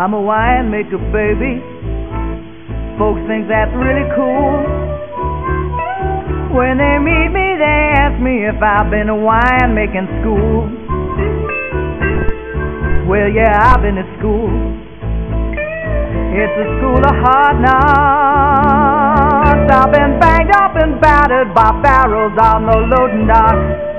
I'm a winemaker, baby. Folks think that's really cool. When they meet me, they ask me if I've been to winemaking school. Well, yeah, I've been to school. It's a school of hard knocks. I've been banged up and battered by barrels on the loading dock.